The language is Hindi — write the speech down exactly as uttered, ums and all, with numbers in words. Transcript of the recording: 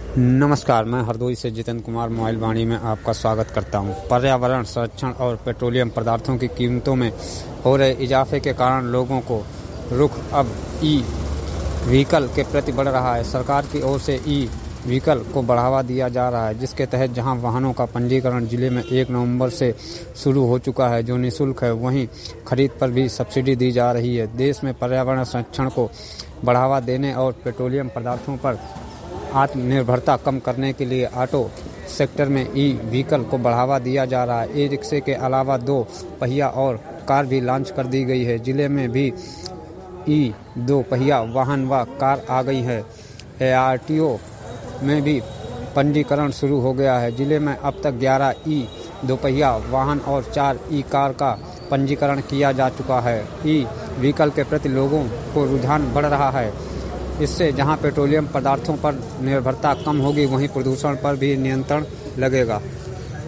नमस्कार, मैं हरदोई से जितेंद्र कुमार मोबाइल वाणी में आपका स्वागत करता हूं। पर्यावरण संरक्षण और पेट्रोलियम पदार्थों की कीमतों में हो रहे इजाफे के कारण लोगों को रुख अब ई व्हीकल के प्रति बढ़ रहा है। सरकार की ओर से ई व्हीकल को बढ़ावा दिया जा रहा है, जिसके तहत जहां वाहनों का पंजीकरण जिले में एक नवंबर से शुरू हो चुका है, जो निःशुल्क है, वहीं खरीद पर भी सब्सिडी दी जा रही है। देश में पर्यावरण संरक्षण को बढ़ावा देने और पेट्रोलियम पदार्थों पर आत्मनिर्भरता कम करने के लिए ऑटो सेक्टर में ई व्हीकल को बढ़ावा दिया जा रहा है। ई रिक्शे के अलावा दो पहिया और कार भी लॉन्च कर दी गई है। जिले में भी ई दो पहिया वाहन व कार आ गई है। ए आर टी ओ में भी पंजीकरण शुरू हो गया है। जिले में अब तक ग्यारह ई दो पहिया वाहन और चार ई कार का पंजीकरण किया जा चुका है। ई व्हीकल के प्रति लोगों को रुझान बढ़ रहा है। इससे जहां पेट्रोलियम पदार्थों पर निर्भरता कम होगी, वहीं प्रदूषण पर भी नियंत्रण लगेगा।